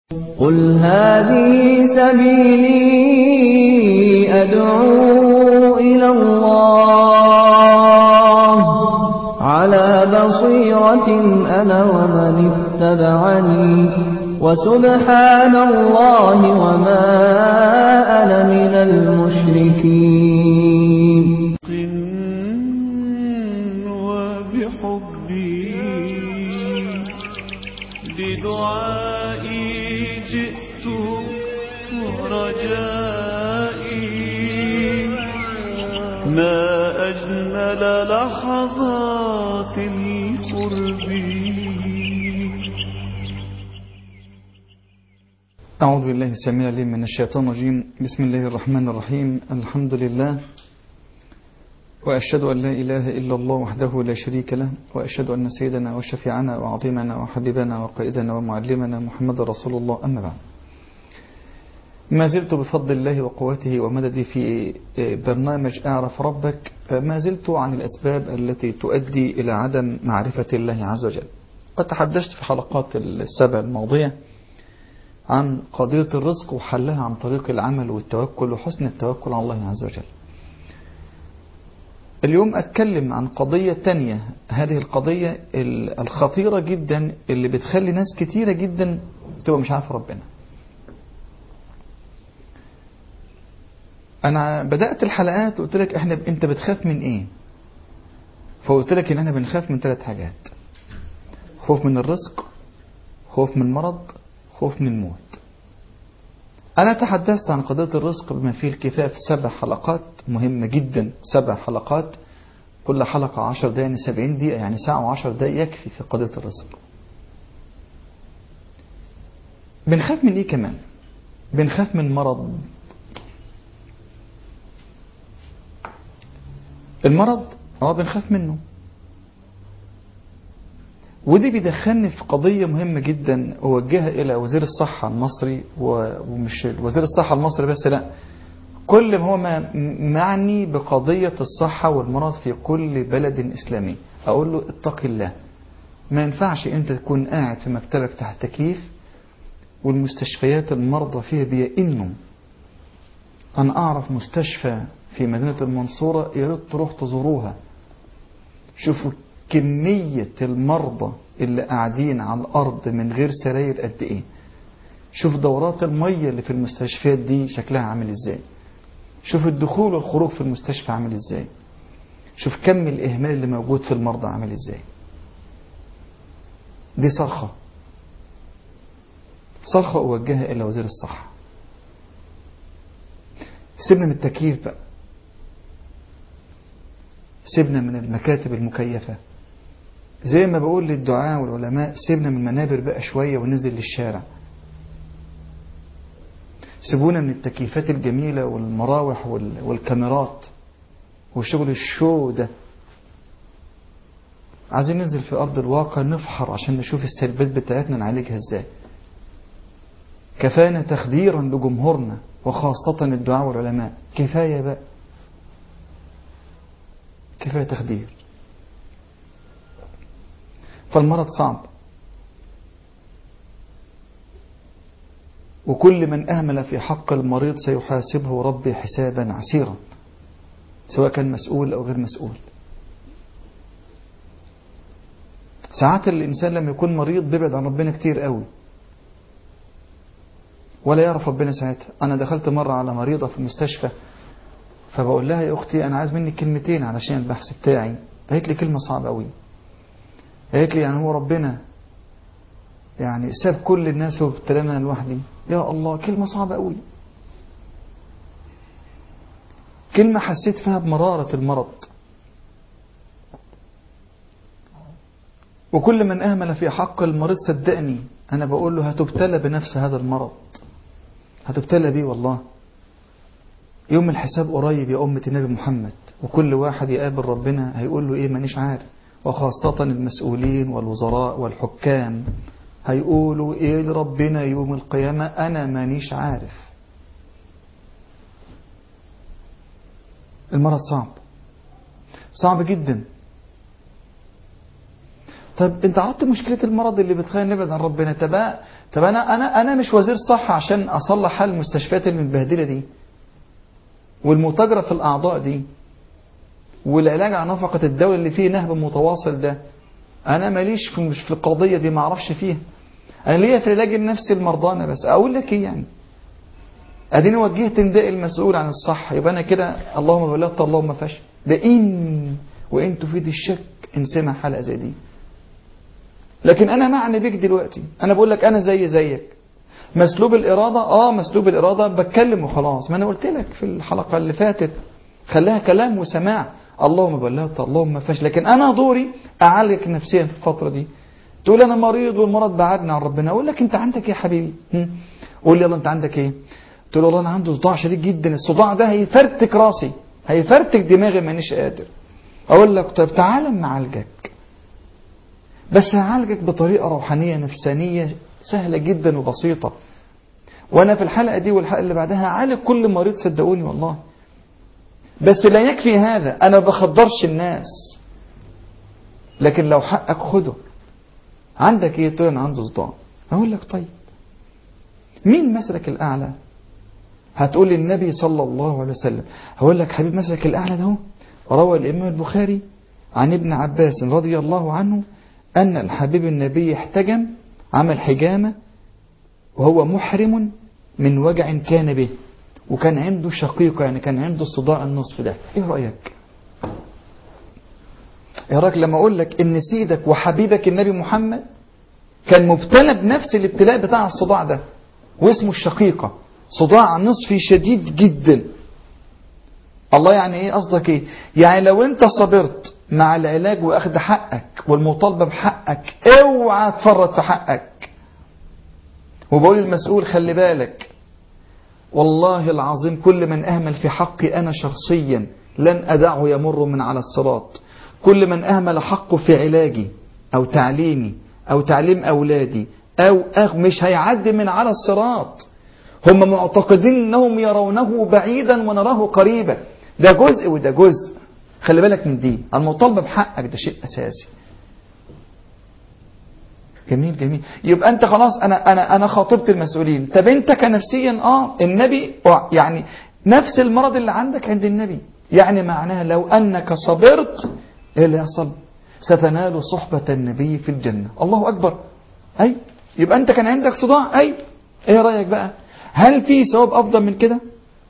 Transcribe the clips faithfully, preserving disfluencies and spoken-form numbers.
قل هذه سبيلي أدعو إلى الله على بصيرة أنا ومن اتبعني وسبحان الله وما أنا من المشركين. وبحبي بدعائي جئت ورجائي ما أجمل لحظات القرب. أعوذ بالله السميع العليم من الشيطان الرجيم. بسم الله الرحمن الرحيم. الحمد لله وأشهد أن لا إله إلا الله وحده لا شريك له، وأشهد أن سيدنا وشفيعنا وعظيمنا وحبيبنا وقائدنا ومعلمنا محمد رسول الله. أما بعد، ما زلت بفضل الله وقوته ومدده في برنامج أعرف ربك. ما زلت عن الأسباب التي تؤدي إلى عدم معرفة الله عز وجل. قد تحدثت في حلقات السبع الماضية عن قضية الرزق وحلها عن طريق العمل والتوكل وحسن التوكل على الله عز وجل. اليوم أتكلم عن قضية تانية، هذه القضية الخطيرة جدا اللي بتخلي ناس كتيرة جدا تبقى مش عارفة ربنا. أنا بدأت الحلقات وقلت لك إحنا أنت بتخاف من إيه؟ فقلت لك إن إحنا بنخاف من ثلاث حاجات: خوف من الرزق، خوف من المرض، خوف من الموت. أنا تحدثت عن قضية الرزق بما فيه الكفاية في سبع حلقات مهمة جدا، سبع حلقات كل حلقة عشر دقائق، يعني سبعين دقيقة، يعني ساعة وعشر دقائق يكفي في قضية الرزق. بنخاف من إيه كمان؟ بنخاف من مرض. المرض اه بنخاف منه، ودي بيدخلني في قضية مهمة جدا أوجهها إلى وزير الصحة المصري، ومش وزير الصحة المصري بس، لا، كل ما هو معني بقضية الصحة والمرض في كل بلد إسلامي. أقول له اتق الله، ما ينفعش أنت تكون قاعد في مكتبك تحت تكييف والمستشفيات المرضى فيها بيئنوا. أنا أعرف مستشفى في مدينة المنصورة، يا ريت تروح تزوروها. شوفوا كمية المرضى اللي قاعدين على الأرض من غير سراير قد إيه. شوف دورات المية اللي في المستشفيات دي شكلها عامل إزاي. شوف الدخول والخروج في المستشفى عامل إزاي. شوف كم الإهمال اللي موجود في المرضى عامل إزاي. دي صرخة صرخة أوجهها إلى وزير الصحة. سيبنا من التكييف بقى، سيبنا من المكاتب المكيفة، زي ما بقول للدعاء والعلماء سيبنا من المنابر بقى شوية وننزل للشارع. سيبونا من التكييفات الجميلة والمراوح والكاميرات وشغل الشو ده. عايزين ننزل في أرض الواقع نفحر عشان نشوف السلبيات بتاعتنا نعالجها ازاي. كفانا تخديرا لجمهورنا وخاصة الدعاء والعلماء. كفاية بقى، كفاية تخدير. فالمرض صعب، وكل من أهمل في حق المريض سيحاسبه ربي حسابا عسيرا، سواء كان مسؤول أو غير مسؤول. ساعات الإنسان لما يكون مريض بيبعد عن ربنا كتير قوي ولا يعرف ربنا ساعتها. أنا دخلت مرة على مريضة في المستشفى، فبقول لها يا أختي أنا عايز منك كلمتين علشان البحث بتاعي. قالت لي كلمة صعبة قوي، قالت لي يعني هو ربنا يعني ساب كل الناس وابتلاني لوحدي؟ يا الله، كلمة صعبة قوي، كلمة حسيت فيها بمرارة المرض. وكل من أهمل في حق المريض صدقني أنا بقول له هتبتلى بنفس هذا المرض، هتبتلى بيه والله. يوم الحساب قريب يا أمة النبي محمد، وكل واحد يقابل ربنا هيقول له إيه؟ مانيش عارف. وخاصة المسؤولين والوزراء والحكام هيقولوا إيه لربنا يوم القيامة؟ أنا مانيش عارف. المرض صعب، صعب جدا. طب انت عرضت مشكلة المرض اللي بتخلينا نبعد عن ربنا. طب طب انا انا انا مش وزير صحة عشان اصلح حال المستشفيات المتبهدلة دي والمتاجرة في الاعضاء دي والعلاج على نفقة الدولة اللي فيه نهب متواصل ده. انا ماليش في مش في القضية دي، ما اعرفش فيها. انا ليا في العلاج النفسي المرضانا بس. اقول لك ايه يعني؟ اديني وجهت نداء المسؤول عن الصحة، يبقى انا كده اللهم بلغت اللهم فشل. ده ان وان تفيد الشك ان سمع حلقة زي دي. لكن انا معني بيك دلوقتي، انا بقول لك انا زي زيك مسلوب الارادة. اه مسلوب الارادة بتكلم وخلاص. ما انا قلت لك في الحلقة اللي فاتت خليها كلام وسماع، اللهم بلغت اللهم فشل. لكن انا دوري اعالجك نفسيا في الفترة دي. تقول انا مريض والمرض بعدنا عن ربنا، اقول لك انت عندك ايه يا حبيبي؟ قول لي يلا انت عندك ايه؟ تقول والله انا عندي صداع شديد جدا، الصداع ده هيفرتك راسي هيفرتك دماغي مانيش قادر. اقول لك طيب تعالى اما اعالجك، بس هعالجك بطريقة روحانية نفسانية سهلة جدا وبسيطة. وانا في الحلقة دي والحلقة اللي بعدها هعالج كل مريض صدقوني والله. بس لا يكفي هذا، انا بخدرش الناس. لكن لو حقك خده. عندك ايه؟ تقول انا عندي صداع. اقول لك طيب مين مسلك الاعلى؟ هتقول لي النبي صلى الله عليه وسلم. هقول لك حبيب مسلك الاعلى ده روى الامام البخاري عن ابن عباس رضي الله عنه ان الحبيب النبي احتجم، عمل حجامة وهو محرم من وجع كان به، وكان عنده شقيقة يعني كان عنده صداع النصف ده. ايه رأيك؟ ايه رأيك لما اقول لك ان سيدك وحبيبك النبي محمد كان مبتلى بنفس الابتلاء بتاع الصداع ده واسمه الشقيقة، صداع نصفي شديد جدا. الله يعني ايه؟ قصدك ايه؟ يعني لو انت صبرت مع العلاج واخد حقك والمطالبة بحقك اوعى تفرط في حقك. وبقول للمسؤول خلي بالك والله العظيم كل من اهمل في حقي انا شخصيا لن ادعه يمر من على الصراط. كل من اهمل حقه في علاجي او تعليمي او تعليم اولادي او أغ مش هيعدي من على الصراط. هم معتقدين انهم يرونه بعيدا ونراه قريبا. ده جزء وده جزء. خلي بالك من دي. المطالبة بحقك ده شيء اساسي. جميل جميل. يبقى انت خلاص انا انا انا خاطبت المسؤولين. طب انت كنفسيا اه النبي يعني نفس المرض اللي عندك عند النبي. يعني معناها لو انك صبرت ايه اللي يحصل؟ ستنال صحبة النبي في الجنة. الله اكبر. اي يبقى انت كان عندك صداع. اي ايه رأيك بقى؟ هل في ثواب افضل من كده؟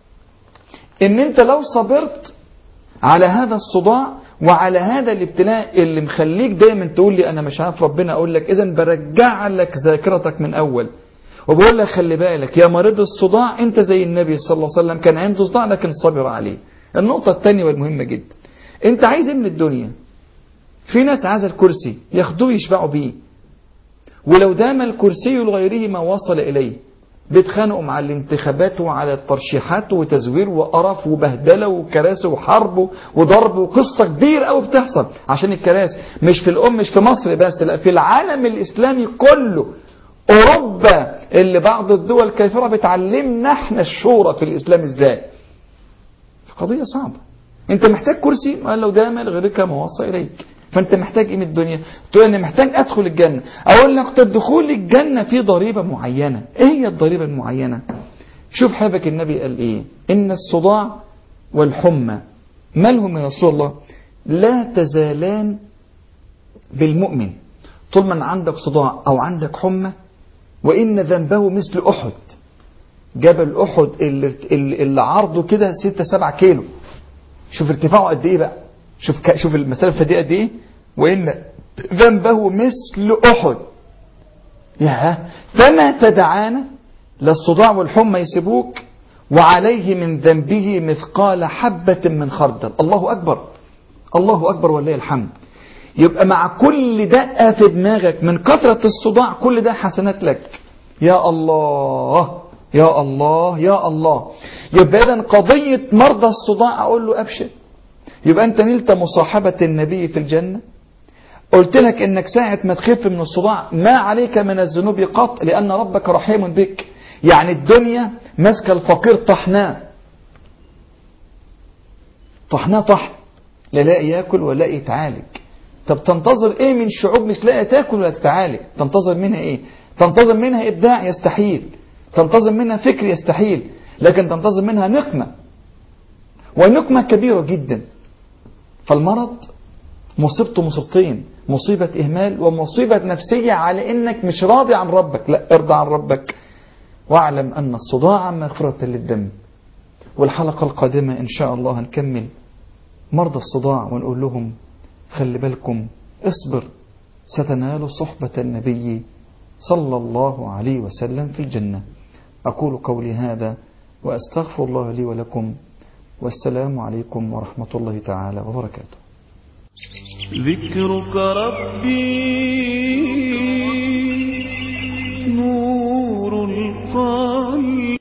ان انت لو صبرت على هذا الصداع وعلى هذا الابتلاء اللي مخليك دايما تقول لي انا مش عارف ربنا، اقول لك اذا برجع لك ذاكرتك من اول وبقول لك خلي بالك يا مريض الصداع انت زي النبي صلى الله عليه وسلم كان عنده صداع لكن صبر عليه. النقطة الثانية والمهمة جدا، انت عايز ايه من الدنيا؟ في ناس عايزة الكرسي ياخدوه يشبعوا بيه، ولو دام الكرسي لغيره ما وصل اليه. بيتخانقوا مع الانتخابات وعلى الترشيحات وتزوير وقرف وبهدله وكراسي وحرب وضرب وقصه كبيره قوي بتحصل عشان الكراسي. مش في الام مش في مصر بس، لا في العالم الاسلامي كله. اوروبا اللي بعض الدول الكافره بتعلمنا احنا الشورى في الاسلام ازاي. قضيه صعبه. انت محتاج كرسي لو دام لغيرك ما وصل اليك. فانت محتاج ايه من الدنيا؟ تقول انا محتاج ادخل الجنة. اقول لك طب دخول الجنة في ضريبة معينة. ايه هي الضريبة المعينة؟ شوف حبك النبي قال ايه؟ ان الصداع والحمى مالهم من رسول الله؟ لا تزالان بالمؤمن طول ما عندك صداع او عندك حمى، وان ذنبه مثل احد. جبل احد اللي, اللي عرضه كده ستة سبعة كيلو. شوف ارتفاعه قد ايه بقى. شوف ك... شوف المسافة دي قد ايه. وإن ذنبه مثل أحد. يا فما تدعانا للصداع والحمى يسيبوك وعليه من ذنبه مثقال حبة من خردل. الله أكبر. الله أكبر ولله الحمد. يبقى مع كل دقة في دماغك من كثرة الصداع كل ده حسنات لك. يا الله يا الله يا الله. يبقى إذن قضية مرضى الصداع أقول له أبشر. يبقى أنت نلت مصاحبة النبي في الجنة. قلت لك إنك ساعة ما تخف من الصداع ما عليك من الذنوب قط لأن ربك رحيم بك. يعني الدنيا مسك الفقير طحناه طحناه طحن لا لاقي ياكل ولا لاقي يتعالج. طب تنتظر ايه من شعوب مش لاقيه تاكل ولا تتعالج؟ تنتظر منها ايه؟ تنتظر منها ابداع؟ يستحيل. تنتظر منها فكر؟ يستحيل. لكن تنتظر منها نقمة، ونقمة كبيرة جدا. فالمرض مصيبته مصيبتين: مصيبة إهمال ومصيبة نفسية على إنك مش راضي عن ربك. لا، ارضى عن ربك، واعلم أن الصداع مغفرة للدم. والحلقة القادمة إن شاء الله هنكمل مرضى الصداع ونقول لهم خلي بالكم، اصبر، ستنال صحبة النبي صلى الله عليه وسلم في الجنة. أقول قولي هذا وأستغفر الله لي ولكم، والسلام عليكم ورحمة الله تعالى وبركاته. ذكرك ربي نور القلب.